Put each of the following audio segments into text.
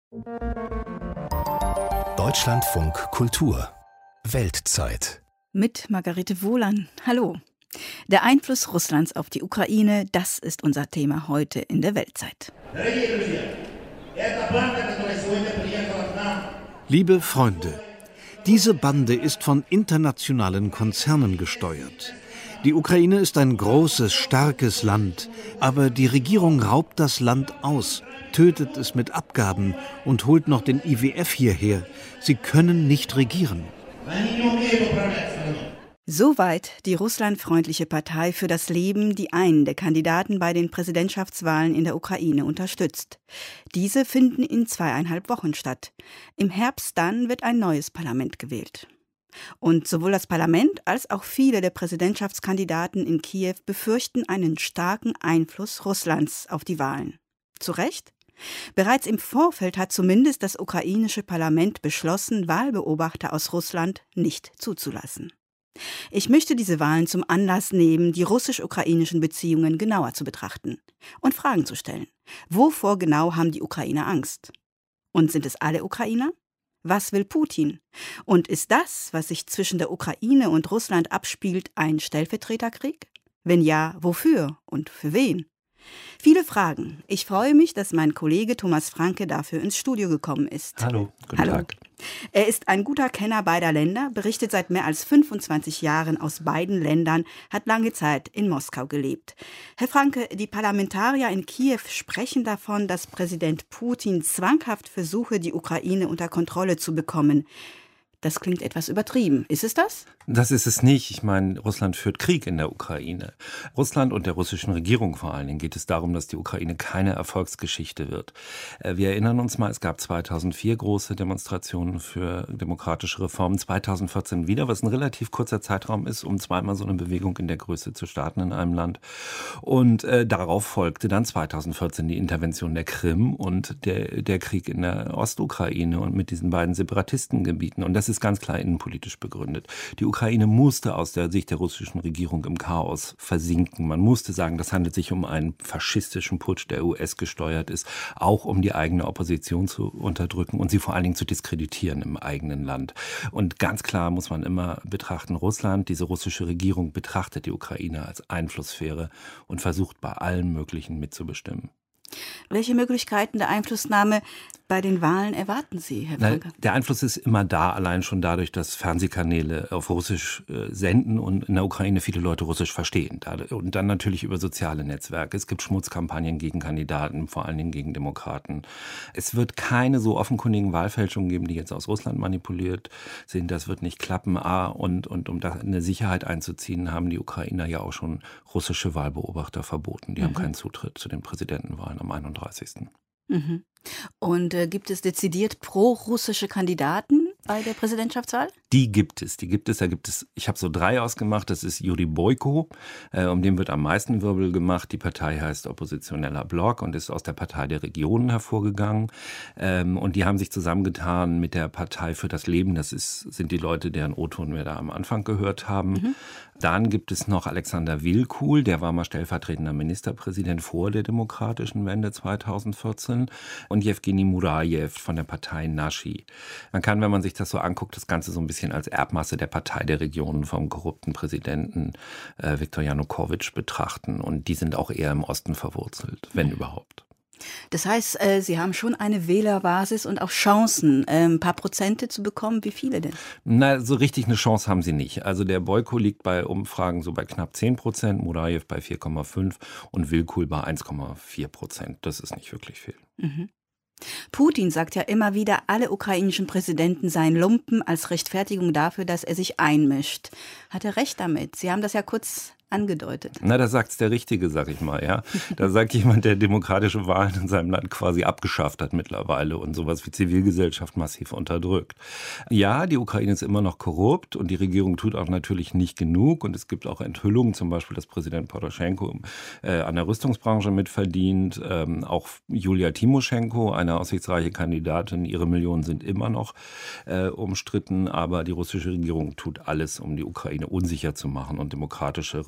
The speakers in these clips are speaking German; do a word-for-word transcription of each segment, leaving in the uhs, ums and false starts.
Deutschlandfunk Kultur Weltzeit mit Margarete Wohlan. Hallo. Der Einfluss Russlands auf die Ukraine, das ist unser Thema heute in der Weltzeit. Liebe Freunde, diese Bande ist von internationalen Konzernen gesteuert. Die Ukraine ist ein großes, starkes Land, aber die Regierung raubt das Land aus, tötet es mit Abgaben und holt noch den I W F hierher. Sie können nicht regieren. Soweit die russlandfreundliche Partei für das Leben, die einen der Kandidaten bei den Präsidentschaftswahlen in der Ukraine unterstützt. Diese finden in zweieinhalb Wochen statt. Im Herbst dann wird ein neues Parlament gewählt. Und sowohl das Parlament als auch viele der Präsidentschaftskandidaten in Kiew befürchten einen starken Einfluss Russlands auf die Wahlen. Zu Recht? Bereits im Vorfeld hat zumindest das ukrainische Parlament beschlossen, Wahlbeobachter aus Russland nicht zuzulassen. Ich möchte diese Wahlen zum Anlass nehmen, die russisch-ukrainischen Beziehungen genauer zu betrachten und Fragen zu stellen. Wovor genau haben die Ukrainer Angst? Und sind es alle Ukrainer? Was will Putin? Und ist das, was sich zwischen der Ukraine und Russland abspielt, ein Stellvertreterkrieg? Wenn ja, wofür und für wen? Viele Fragen. Ich freue mich, dass mein Kollege Thomas Franke dafür ins Studio gekommen ist. Hallo, guten Hallo. Tag. Er ist ein guter Kenner beider Länder, berichtet seit mehr als fünfundzwanzig Jahren aus beiden Ländern, hat lange Zeit in Moskau gelebt. Herr Franke, die Parlamentarier in Kiew sprechen davon, dass Präsident Putin zwanghaft versuche, die Ukraine unter Kontrolle zu bekommen. Das klingt etwas übertrieben. Ist es das? Das ist es nicht. Ich meine, Russland führt Krieg in der Ukraine. Russland und der russischen Regierung vor allen Dingen geht es darum, dass die Ukraine keine Erfolgsgeschichte wird. Wir erinnern uns mal, es gab zweitausendvier große Demonstrationen für demokratische Reformen, zweitausendvierzehn wieder, was ein relativ kurzer Zeitraum ist, um zweimal so eine Bewegung in der Größe zu starten in einem Land. Und äh, darauf folgte dann zweitausendvierzehn die Intervention der Krim und der, der Krieg in der Ostukraine und mit diesen beiden Separatistengebieten. Und das ist ganz klar innenpolitisch begründet. Die Ukraine musste aus der Sicht der russischen Regierung im Chaos versinken. Man musste sagen, das handelt sich um einen faschistischen Putsch, der U S gesteuert ist, auch um die eigene Opposition zu unterdrücken und sie vor allen Dingen zu diskreditieren im eigenen Land. Und ganz klar muss man immer betrachten, Russland, diese russische Regierung betrachtet die Ukraine als Einflusssphäre und versucht bei allem Möglichen mitzubestimmen. Welche Möglichkeiten der Einflussnahme bei den Wahlen erwarten Sie, Herr Franke? Der Einfluss ist immer da, allein schon dadurch, dass Fernsehkanäle auf Russisch äh, senden und in der Ukraine viele Leute Russisch verstehen. Und dann natürlich über soziale Netzwerke. Es gibt Schmutzkampagnen gegen Kandidaten, vor allen Dingen gegen Demokraten. Es wird keine so offenkundigen Wahlfälschungen geben, die jetzt aus Russland manipuliert sind. Das wird nicht klappen. Ah, und, und um da eine Sicherheit einzuziehen, haben die Ukrainer ja auch schon russische Wahlbeobachter verboten. Die mhm. haben keinen Zutritt zu den Präsidentenwahlen am einunddreißigsten Mhm. Und äh, gibt es dezidiert pro-russische Kandidaten bei der Präsidentschaftswahl? Die gibt es, die gibt es. Da gibt es, ich habe so drei ausgemacht. Das ist Juri Boyko, äh, um den wird am meisten Wirbel gemacht. Die Partei heißt Oppositioneller Block und ist aus der Partei der Regionen hervorgegangen. Ähm, und die haben sich zusammengetan mit der Partei für das Leben. Das ist, sind die Leute, deren O-Ton wir da am Anfang gehört haben. Mhm. Dann gibt es noch Alexander Wilkul, der war mal stellvertretender Ministerpräsident vor der demokratischen Wende zweitausendvierzehn. Und Jewgeni Murajew von der Partei Naschi. Man kann, wenn man sich das so anguckt, das Ganze so ein bisschen als Erbmasse der Partei der Regionen vom korrupten Präsidenten äh, Viktor Janukowitsch betrachten. Und die sind auch eher im Osten verwurzelt, wenn überhaupt. Das heißt, äh, Sie haben schon eine Wählerbasis und auch Chancen, äh, ein paar Prozente zu bekommen. Wie viele denn? Na, so richtig eine Chance haben sie nicht. Also der Boyko liegt bei Umfragen so bei knapp zehn Prozent, Murajew bei vier Komma fünf und Wilkul bei eins Komma vier Prozent. Das ist nicht wirklich viel. Mhm. Putin sagt ja immer wieder, alle ukrainischen Präsidenten seien Lumpen als Rechtfertigung dafür, dass er sich einmischt. Hat er recht damit? Sie haben das ja kurz angedeutet. Na, da sagt's der Richtige, sag ich mal, ja. Da sagt jemand, der demokratische Wahlen in seinem Land quasi abgeschafft hat mittlerweile und sowas wie Zivilgesellschaft massiv unterdrückt. Ja, die Ukraine ist immer noch korrupt und die Regierung tut auch natürlich nicht genug und es gibt auch Enthüllungen, zum Beispiel, dass Präsident Poroschenko äh, an der Rüstungsbranche mitverdient, ähm, auch Julia Timoschenko, eine aussichtsreiche Kandidatin, ihre Millionen sind immer noch äh, umstritten, aber die russische Regierung tut alles, um die Ukraine unsicher zu machen und demokratische Reformen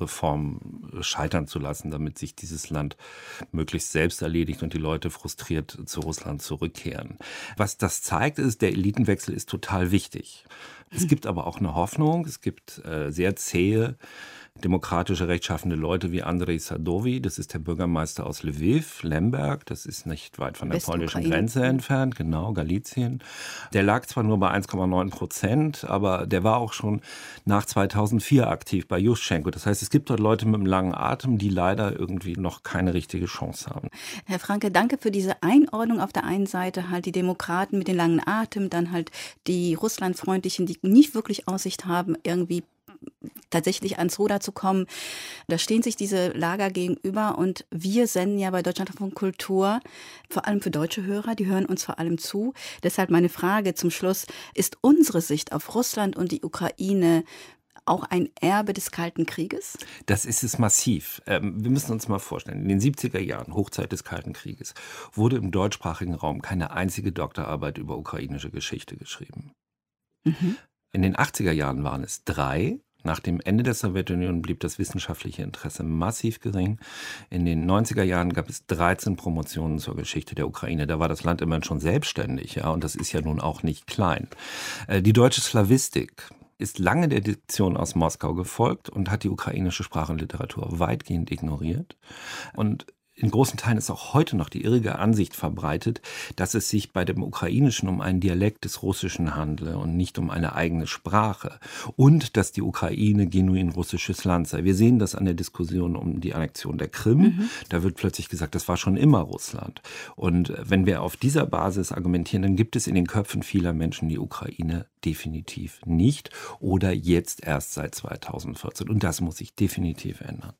Reformen scheitern zu lassen, damit sich dieses Land möglichst selbst erledigt und die Leute frustriert zu Russland zurückkehren. Was das zeigt, ist, der Elitenwechsel ist total wichtig. Es gibt aber auch eine Hoffnung. Es gibt äh, sehr zähe, demokratische, rechtschaffende Leute wie Andrej Sadowy. Das ist der Bürgermeister aus Lviv, Lemberg. Das ist nicht weit von der polnischen Grenze entfernt, genau, Galizien. Der lag zwar nur bei eins Komma neun Prozent, aber der war auch schon nach zweitausendvier aktiv bei Juschenko. Das heißt, es gibt dort Leute mit einem langen Atem, die leider irgendwie noch keine richtige Chance haben. Herr Franke, danke für diese Einordnung. Auf der einen Seite halt die Demokraten mit den langen Atem, dann halt die Russlandfreundlichen, die nicht wirklich Aussicht haben, irgendwie tatsächlich ans Ruder zu kommen. Da stehen sich diese Lager gegenüber und wir senden ja bei Deutschlandfunk Kultur, vor allem für deutsche Hörer, die hören uns vor allem zu. Deshalb meine Frage zum Schluss, ist unsere Sicht auf Russland und die Ukraine auch ein Erbe des Kalten Krieges? Das ist es massiv. Ähm, wir müssen uns mal vorstellen, in den siebziger Jahren, Hochzeit des Kalten Krieges, wurde im deutschsprachigen Raum keine einzige Doktorarbeit über ukrainische Geschichte geschrieben. Mhm. In den achtziger Jahren waren es drei. Nach dem Ende der Sowjetunion blieb das wissenschaftliche Interesse massiv gering. In den neunziger Jahren gab es dreizehn Promotionen zur Geschichte der Ukraine. Da war das Land immerhin schon selbstständig, ja, und das ist ja nun auch nicht klein. Die deutsche Slawistik ist lange der Diktion aus Moskau gefolgt und hat die ukrainische Sprache und Literatur weitgehend ignoriert. Und in großen Teilen ist auch heute noch die irrige Ansicht verbreitet, dass es sich bei dem Ukrainischen um einen Dialekt des Russischen handle und nicht um eine eigene Sprache. Und dass die Ukraine genuin russisches Land sei. Wir sehen das an der Diskussion um die Annexion der Krim. Mhm. Da wird plötzlich gesagt, das war schon immer Russland. Und wenn wir auf dieser Basis argumentieren, dann gibt es in den Köpfen vieler Menschen die Ukraine definitiv nicht oder jetzt erst seit zweitausendvierzehn. Und das muss sich definitiv ändern.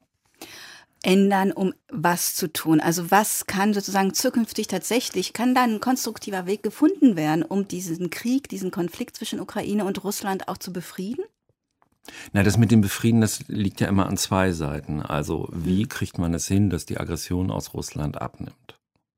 Ändern, um was zu tun? Also was kann sozusagen zukünftig tatsächlich, kann da ein konstruktiver Weg gefunden werden, um diesen Krieg, diesen Konflikt zwischen Ukraine und Russland auch zu befrieden? Na, das mit dem Befrieden, das liegt ja immer an zwei Seiten. Also wie kriegt man es hin, dass die Aggression aus Russland abnimmt?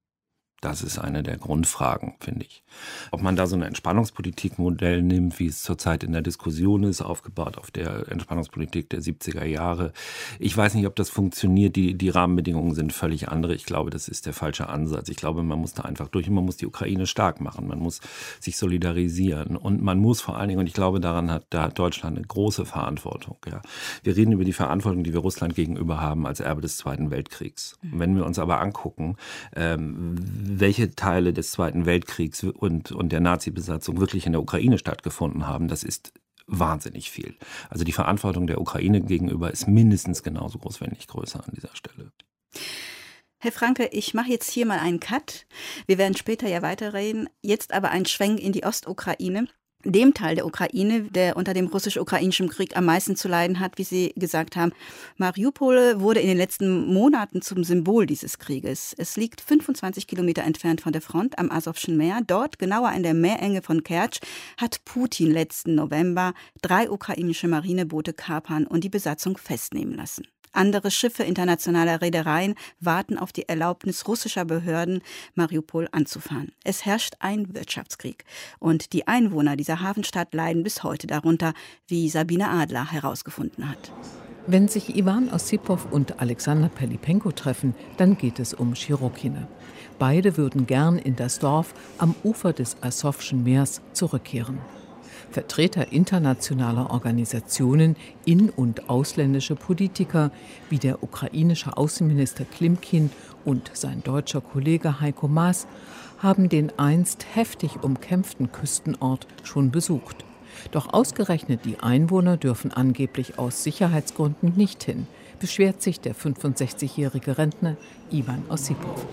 Das ist eine der Grundfragen, finde ich. Ob man da so ein Entspannungspolitikmodell nimmt, wie es zurzeit in der Diskussion ist, aufgebaut auf der Entspannungspolitik der siebziger Jahre. Ich weiß nicht, ob das funktioniert. Die, die Rahmenbedingungen sind völlig andere. Ich glaube, das ist der falsche Ansatz. Ich glaube, man muss da einfach durch und man muss die Ukraine stark machen. Man muss sich solidarisieren und man muss vor allen Dingen, und ich glaube, daran hat, da hat Deutschland eine große Verantwortung. Ja. Wir reden über die Verantwortung, die wir Russland gegenüber haben als Erbe des Zweiten Weltkriegs. Und wenn wir uns aber angucken, ähm, welche Teile des Zweiten Weltkriegs und, und der Nazi-Besatzung wirklich in der Ukraine stattgefunden haben, das ist wahnsinnig viel. Also die Verantwortung der Ukraine gegenüber ist mindestens genauso groß, wenn nicht größer an dieser Stelle. Herr Franke, ich mache jetzt hier mal einen Cut. Wir werden später ja weiterreden. Jetzt aber ein Schwenk in die Ostukraine. Dem Teil der Ukraine, der unter dem russisch-ukrainischen Krieg am meisten zu leiden hat, wie Sie gesagt haben. Mariupol wurde in den letzten Monaten zum Symbol dieses Krieges. Es liegt fünfundzwanzig Kilometer entfernt von der Front am Asowschen Meer. Dort, genauer in der Meerenge von Kertsch, hat Putin letzten November drei ukrainische Marineboote kapern und die Besatzung festnehmen lassen. Andere Schiffe internationaler Reedereien warten auf die Erlaubnis russischer Behörden, Mariupol anzufahren. Es herrscht ein Wirtschaftskrieg. Und die Einwohner dieser Hafenstadt leiden bis heute darunter, wie Sabine Adler herausgefunden hat. Wenn sich Iwan Ossipow und Alexander Pelipenko treffen, dann geht es um Schirokine. Beide würden gern in das Dorf am Ufer des Asowschen Meers zurückkehren. Vertreter internationaler Organisationen, in- und ausländische Politiker wie der ukrainische Außenminister Klimkin und sein deutscher Kollege Heiko Maas haben den einst heftig umkämpften Küstenort schon besucht. Doch ausgerechnet die Einwohner dürfen angeblich aus Sicherheitsgründen nicht hin, beschwert sich der fünfundsechzigjährige Rentner Iwan Ossipow.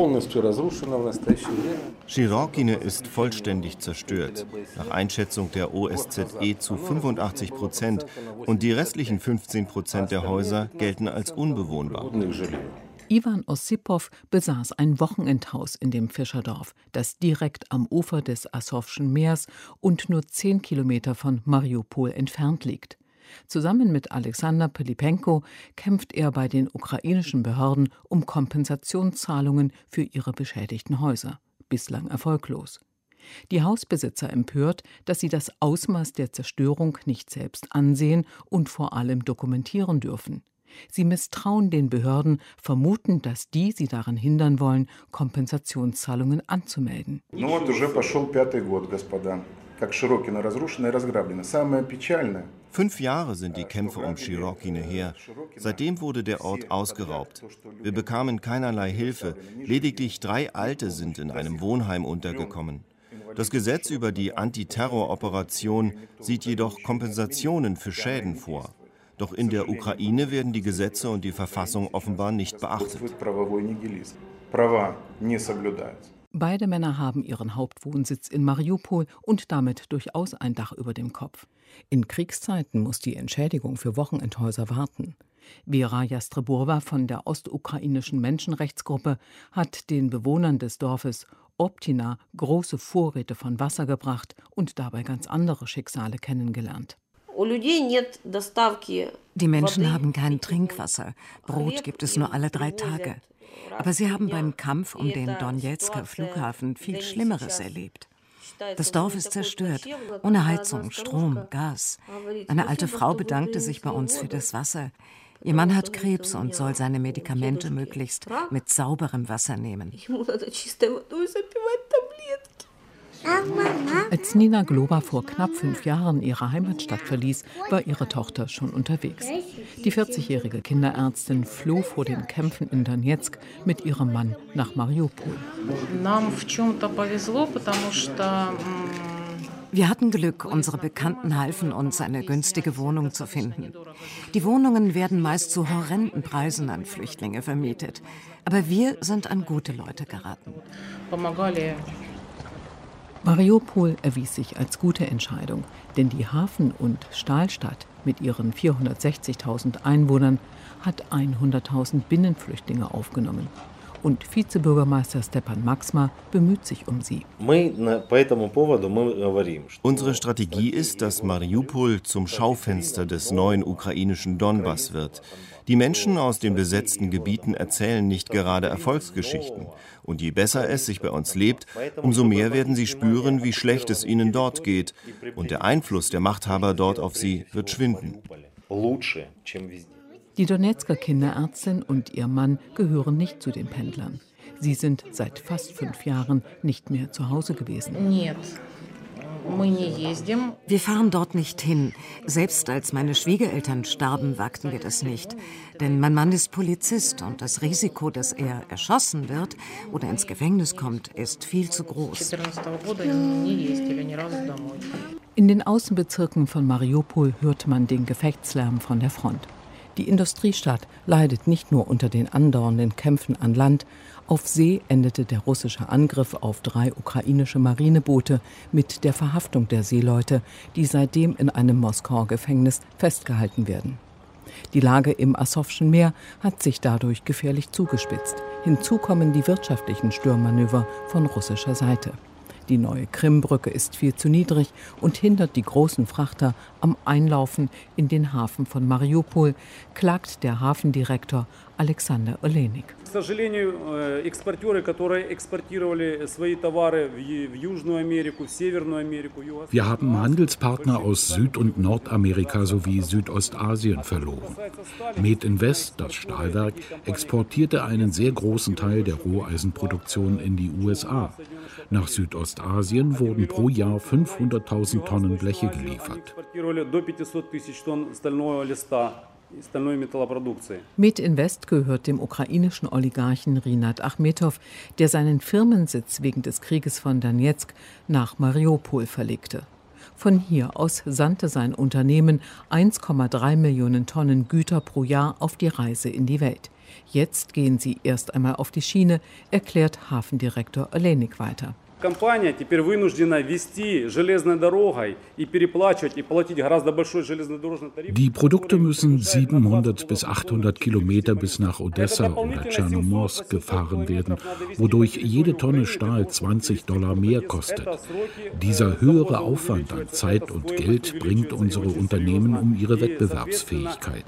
Schirokine ist vollständig zerstört, nach Einschätzung der O S Z E zu fünfundachtzig Prozent, und die restlichen fünfzehn Prozent der Häuser gelten als unbewohnbar. Iwan Ossipow besaß ein Wochenendhaus in dem Fischerdorf, das direkt am Ufer des Asowschen Meers und nur zehn Kilometer von Mariupol entfernt liegt. Zusammen mit Alexander Pelipenko kämpft er bei den ukrainischen Behörden um Kompensationszahlungen für ihre beschädigten Häuser. Bislang erfolglos. Die Hausbesitzer empört, dass sie das Ausmaß der Zerstörung nicht selbst ansehen und vor allem dokumentieren dürfen. Sie misstrauen den Behörden, vermuten, dass die sie daran hindern wollen, Kompensationszahlungen anzumelden. Fünf Jahre sind die Kämpfe um Chirokine her. Seitdem wurde der Ort ausgeraubt. Wir bekamen keinerlei Hilfe. Lediglich drei Alte sind in einem Wohnheim untergekommen. Das Gesetz über die Antiterroroperation sieht jedoch Kompensationen für Schäden vor. Doch in der Ukraine werden die Gesetze und die Verfassung offenbar nicht beachtet. Beide Männer haben ihren Hauptwohnsitz in Mariupol und damit durchaus ein Dach über dem Kopf. In Kriegszeiten muss die Entschädigung für Wochenendhäuser warten. Vera Jastreburova von der ostukrainischen Menschenrechtsgruppe hat den Bewohnern des Dorfes Optina große Vorräte von Wasser gebracht und dabei ganz andere Schicksale kennengelernt. Die Menschen haben kein Trinkwasser. Brot gibt es nur alle drei Tage. Aber sie haben beim Kampf um den Donezker Flughafen viel Schlimmeres erlebt. Das Dorf ist zerstört, ohne Heizung, Strom, Gas. Eine alte Frau bedankte sich bei uns für das Wasser. Ihr Mann hat Krebs und soll seine Medikamente möglichst mit sauberem Wasser nehmen. Als Nina Globa vor knapp fünf Jahren ihre Heimatstadt verließ, war ihre Tochter schon unterwegs. Die vierzigjährige Kinderärztin floh vor den Kämpfen in Donezk mit ihrem Mann nach Mariupol. Wir hatten Glück, unsere Bekannten halfen uns, eine günstige Wohnung zu finden. Die Wohnungen werden meist zu horrenden Preisen an Flüchtlinge vermietet. Aber wir sind an gute Leute geraten. Mariupol erwies sich als gute Entscheidung, denn die Hafen- und Stahlstadt mit ihren vierhundertsechzigtausend Einwohnern hat hunderttausend Binnenflüchtlinge aufgenommen. Und Vizebürgermeister Stepan Maxma bemüht sich um sie. Unsere Strategie ist, dass Mariupol zum Schaufenster des neuen ukrainischen Donbass wird. Die Menschen aus den besetzten Gebieten erzählen nicht gerade Erfolgsgeschichten. Und je besser es sich bei uns lebt, umso mehr werden sie spüren, wie schlecht es ihnen dort geht. Und der Einfluss der Machthaber dort auf sie wird schwinden. Die Donezker Kinderärztin und ihr Mann gehören nicht zu den Pendlern. Sie sind seit fast fünf Jahren nicht mehr zu Hause gewesen. Wir fahren dort nicht hin. Selbst als meine Schwiegereltern starben, wagten wir das nicht. Denn mein Mann ist Polizist und das Risiko, dass er erschossen wird oder ins Gefängnis kommt, ist viel zu groß. In den Außenbezirken von Mariupol hört man den Gefechtslärm von der Front. Die Industriestadt leidet nicht nur unter den andauernden Kämpfen an Land. Auf See endete der russische Angriff auf drei ukrainische Marineboote mit der Verhaftung der Seeleute, die seitdem in einem Moskauer Gefängnis festgehalten werden. Die Lage im Asowschen Meer hat sich dadurch gefährlich zugespitzt. Hinzu kommen die wirtschaftlichen Störmanöver von russischer Seite. Die neue Krimbrücke ist viel zu niedrig und hindert die großen Frachter am Einlaufen in den Hafen von Mariupol, klagt der Hafendirektor Alexander Olenik. Wir haben Handelspartner aus Süd- und Nordamerika sowie Südostasien verloren. Made in West, das Stahlwerk, exportierte einen sehr großen Teil der Roheisenproduktion in die U S A. Nach Südostasien wurden pro Jahr fünfhunderttausend Tonnen Bleche geliefert. Made in West gehört dem ukrainischen Oligarchen Rinat Achmetow, der seinen Firmensitz wegen des Krieges von Donezk nach Mariupol verlegte. Von hier aus sandte sein Unternehmen eins Komma drei Millionen Tonnen Güter pro Jahr auf die Reise in die Welt. Jetzt gehen sie erst einmal auf die Schiene, erklärt Hafendirektor Olenik weiter. Die Produkte müssen siebenhundert bis achthundert Kilometer bis nach Odessa oder Tschernomorsk gefahren werden, wodurch jede Tonne Stahl zwanzig Dollar mehr kostet. Dieser höhere Aufwand an Zeit und Geld bringt unsere Unternehmen um ihre Wettbewerbsfähigkeit.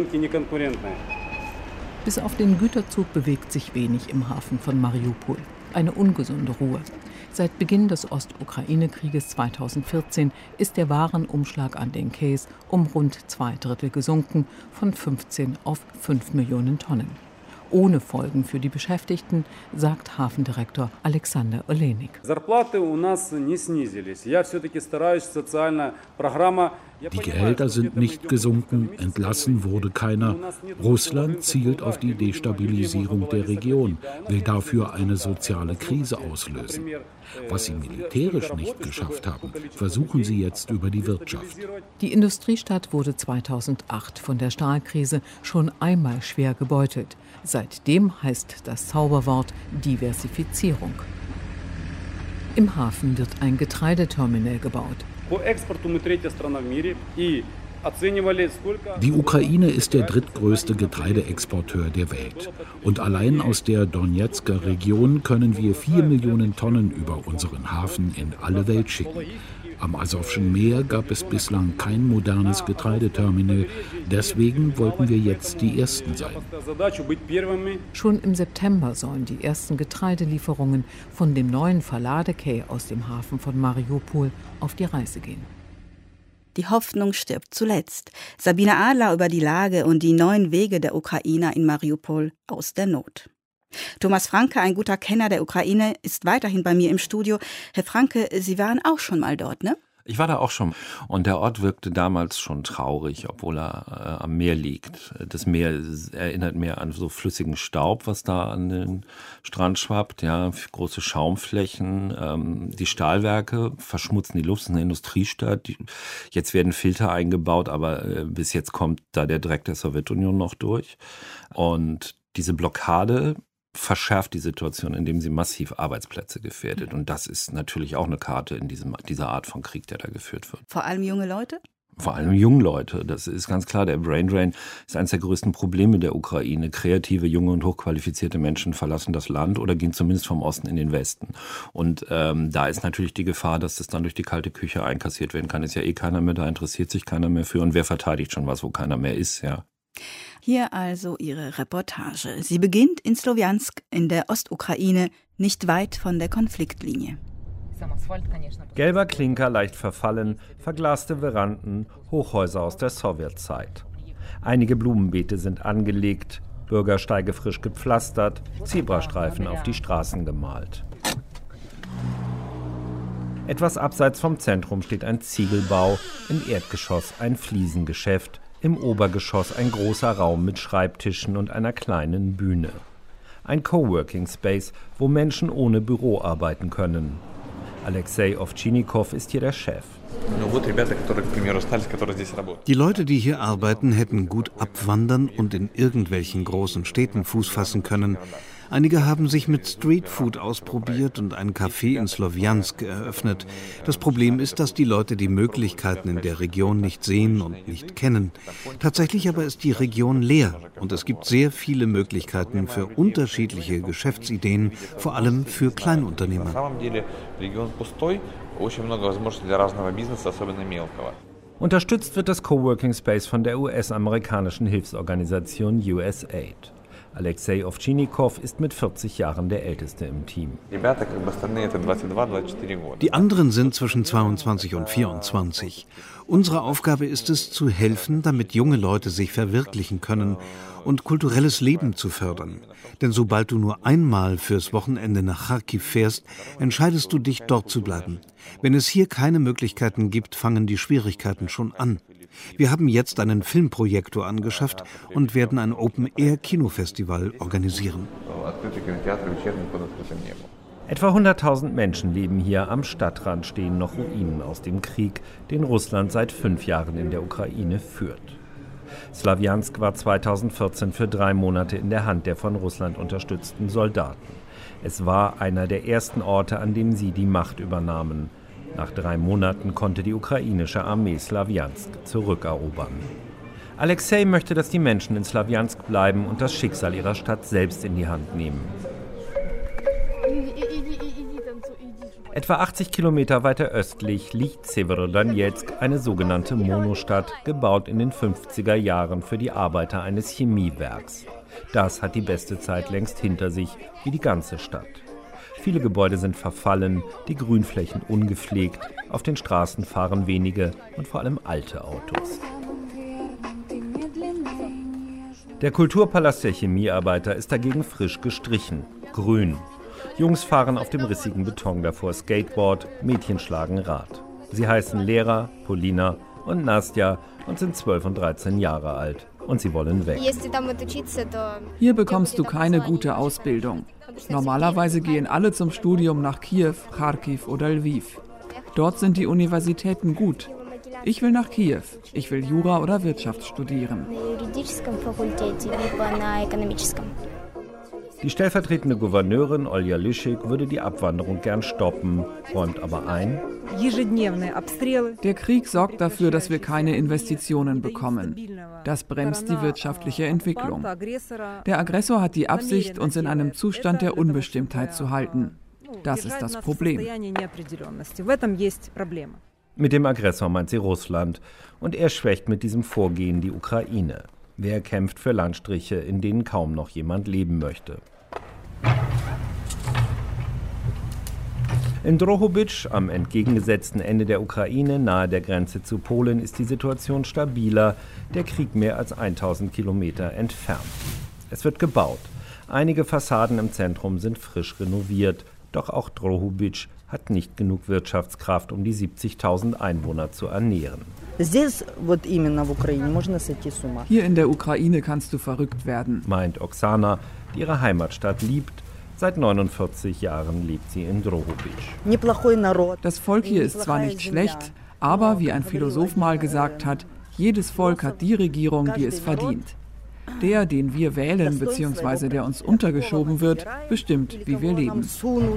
Bis auf den Güterzug bewegt sich wenig im Hafen von Mariupol. eine ungesunde Ruhe. Seit Beginn des Ostukraine-Krieges zweitausendvierzehn ist der Warenumschlag an den Quais um rund zwei Drittel gesunken, von fünfzehn auf fünf Millionen Tonnen. Ohne Folgen für die Beschäftigten, sagt Hafendirektor Alexander Olenik. Die Gehälter sind nicht gesunken, entlassen wurde keiner. Russland zielt auf die Destabilisierung der Region, will dafür eine soziale Krise auslösen. Was sie militärisch nicht geschafft haben, versuchen sie jetzt über die Wirtschaft. Die Industriestadt wurde zweitausendacht von der Stahlkrise schon einmal schwer gebeutelt. Seitdem heißt das Zauberwort Diversifizierung. Im Hafen wird ein Getreideterminal gebaut. Die Ukraine ist der drittgrößte Getreideexporteur der Welt. Und allein aus der Donezker Region können wir vier Millionen Tonnen über unseren Hafen in alle Welt schicken. Am Asowschen Meer gab es bislang kein modernes Getreideterminal. Deswegen wollten wir jetzt die Ersten sein. Schon im September sollen die ersten Getreidelieferungen von dem neuen Verladequai aus dem Hafen von Mariupol auf die Reise gehen. Die Hoffnung stirbt zuletzt. Sabine Adler über die Lage und die neuen Wege der Ukrainer in Mariupol aus der Not. Thomas Franke, ein guter Kenner der Ukraine, ist weiterhin bei mir im Studio. Herr Franke, Sie waren auch schon mal dort, ne? Ich war da auch schon. Und der Ort wirkte damals schon traurig, obwohl er äh, am Meer liegt. Das Meer erinnert mehr an so flüssigen Staub, was da an den Strand schwappt. Ja, große Schaumflächen. Ähm, die Stahlwerke verschmutzen die Luft. Es ist eine Industriestadt. Die, jetzt werden Filter eingebaut, aber äh, bis jetzt kommt da der Dreck der Sowjetunion noch durch. Und diese Blockade verschärft die Situation, indem sie massiv Arbeitsplätze gefährdet. Und das ist natürlich auch eine Karte in diesem, dieser Art von Krieg, der da geführt wird. Vor allem junge Leute? Vor allem junge Leute. Das ist ganz klar. Der Brain Drain ist eines der größten Probleme der Ukraine. Kreative, junge und hochqualifizierte Menschen verlassen das Land oder gehen zumindest vom Osten in den Westen. Und ähm, da ist natürlich die Gefahr, dass das dann durch die kalte Küche einkassiert werden kann. Ist ja eh keiner mehr da, interessiert sich keiner mehr für. Und wer verteidigt schon was, wo keiner mehr ist, ja. Hier also Ihre Reportage. Sie beginnt in Slowjansk in der Ostukraine, nicht weit von der Konfliktlinie. Gelber Klinker, leicht verfallen, verglaste Veranden, Hochhäuser aus der Sowjetzeit. Einige Blumenbeete sind angelegt, Bürgersteige frisch gepflastert, Zebrastreifen auf die Straßen gemalt. Etwas abseits vom Zentrum steht ein Ziegelbau, im Erdgeschoss ein Fliesengeschäft, im Obergeschoss ein großer Raum mit Schreibtischen und einer kleinen Bühne. Ein Coworking Space, wo Menschen ohne Büro arbeiten können. Alexei Ovtchinikow ist hier der Chef. Die Leute, die hier arbeiten, hätten gut abwandern und in irgendwelchen großen Städten Fuß fassen können. Einige haben sich mit Streetfood ausprobiert und ein Café in Slowjansk eröffnet. Das Problem ist, dass die Leute die Möglichkeiten in der Region nicht sehen und nicht kennen. Tatsächlich aber ist die Region leer und es gibt sehr viele Möglichkeiten für unterschiedliche Geschäftsideen, vor allem für Kleinunternehmer. Unterstützt wird das Coworking Space von der U S-amerikanischen Hilfsorganisation U S A I D. Alexei Ovtchinikow ist mit vierzig Jahren der Älteste im Team. Die anderen sind zwischen zweiundzwanzig und vierundzwanzig. Unsere Aufgabe ist es, zu helfen, damit junge Leute sich verwirklichen können und kulturelles Leben zu fördern. Denn sobald du nur einmal fürs Wochenende nach Charkiw fährst, entscheidest du dich, dort zu bleiben. Wenn es hier keine Möglichkeiten gibt, fangen die Schwierigkeiten schon an. Wir haben jetzt einen Filmprojektor angeschafft und werden ein Open-Air-Kinofestival organisieren. Etwa hunderttausend Menschen leben hier. Am Stadtrand stehen noch Ruinen aus dem Krieg, den Russland seit fünf Jahren in der Ukraine führt. Slawjansk war zweitausendvierzehn für drei Monate in der Hand der von Russland unterstützten Soldaten. Es war einer der ersten Orte, an dem sie die Macht übernahmen. Nach drei Monaten konnte die ukrainische Armee Slawjansk zurückerobern. Alexei möchte, dass die Menschen in Slawjansk bleiben und das Schicksal ihrer Stadt selbst in die Hand nehmen. Etwa achtzig Kilometer weiter östlich liegt Severodonezk, eine sogenannte Monostadt, gebaut in den fünfziger Jahren für die Arbeiter eines Chemiewerks. Das hat die beste Zeit längst hinter sich, wie die ganze Stadt. Viele Gebäude sind verfallen, die Grünflächen ungepflegt, auf den Straßen fahren wenige und vor allem alte Autos. Der Kulturpalast der Chemiearbeiter ist dagegen frisch gestrichen, grün. Jungs fahren auf dem rissigen Beton davor Skateboard, Mädchen schlagen Rad. Sie heißen Lera, Polina und Nastja und sind zwölf und dreizehn Jahre alt. Und sie wollen weg. Hier bekommst du keine gute Ausbildung. Normalerweise gehen alle zum Studium nach Kiew, Kharkiv oder Lviv. Dort sind die Universitäten gut. Ich will nach Kiew. Ich will Jura oder Wirtschaft studieren. Die stellvertretende Gouverneurin Olja Lyschik würde die Abwanderung gern stoppen, räumt aber ein: Der Krieg sorgt dafür, dass wir keine Investitionen bekommen. Das bremst die wirtschaftliche Entwicklung. Der Aggressor hat die Absicht, uns in einem Zustand der Unbestimmtheit zu halten. Das ist das Problem. Mit dem Aggressor meint sie Russland. Und er schwächt mit diesem Vorgehen die Ukraine. Wer kämpft für Landstriche, in denen kaum noch jemand leben möchte? In Drohobycz, am entgegengesetzten Ende der Ukraine, nahe der Grenze zu Polen, ist die Situation stabiler, der Krieg mehr als tausend Kilometer entfernt. Es wird gebaut. Einige Fassaden im Zentrum sind frisch renoviert. Doch auch Drohobycz hat nicht genug Wirtschaftskraft, um die siebzigtausend Einwohner zu ernähren. Hier in der Ukraine kannst du verrückt werden, meint Oksana, die ihre Heimatstadt liebt. Seit neunundvierzig Jahren lebt sie in Drohobycz. Das Volk hier ist zwar nicht schlecht, aber wie ein Philosoph mal gesagt hat, jedes Volk hat die Regierung, die es verdient. Der, den wir wählen bzw. der uns untergeschoben wird, bestimmt, wie wir leben.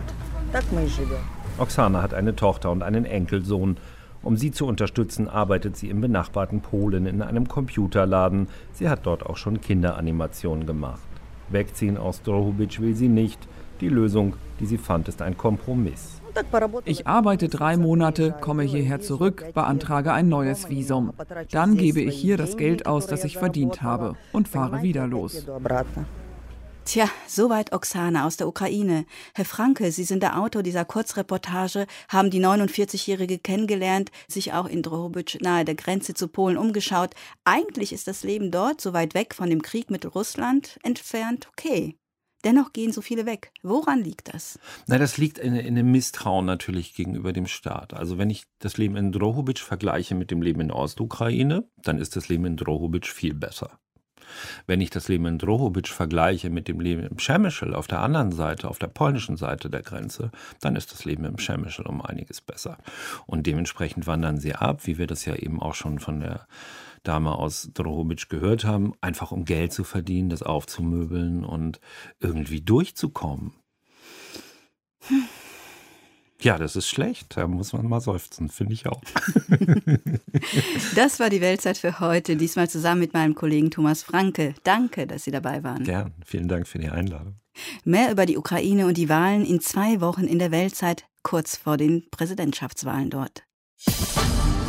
Oksana hat eine Tochter und einen Enkelsohn. Um sie zu unterstützen, arbeitet sie im benachbarten Polen in einem Computerladen. Sie hat dort auch schon Kinderanimationen gemacht. Wegziehen aus Drohobycz will sie nicht. Die Lösung, die sie fand, ist ein Kompromiss. Ich arbeite drei Monate, komme hierher zurück, beantrage ein neues Visum. Dann gebe ich hier das Geld aus, das ich verdient habe, und fahre wieder los. Tja, soweit Oksana aus der Ukraine. Herr Franke, Sie sind der Autor dieser Kurzreportage, haben die neunundvierzigjährige kennengelernt, sich auch in Drohobycz nahe der Grenze zu Polen umgeschaut. Eigentlich ist das Leben dort, so weit weg von dem Krieg mit Russland entfernt, okay. Dennoch gehen so viele weg. Woran liegt das? Na, das liegt in, in einem Misstrauen natürlich gegenüber dem Staat. Also wenn ich das Leben in Drohobycz vergleiche mit dem Leben in der Ostukraine, dann ist das Leben in Drohobycz viel besser. Wenn ich das Leben in Drohobycz vergleiche mit dem Leben im Przemyśl auf der anderen Seite, auf der polnischen Seite der Grenze, dann ist das Leben im Przemyśl um einiges besser. Und dementsprechend wandern sie ab, wie wir das ja eben auch schon von der Dame aus Drohobycz gehört haben, einfach um Geld zu verdienen, das aufzumöbeln und irgendwie durchzukommen. Hm. Ja, das ist schlecht. Da muss man mal seufzen, finde ich auch. Das war die Weltzeit für heute, diesmal zusammen mit meinem Kollegen Thomas Franke. Danke, dass Sie dabei waren. Gern, vielen Dank für die Einladung. Mehr über die Ukraine und die Wahlen in zwei Wochen in der Weltzeit, kurz vor den Präsidentschaftswahlen dort.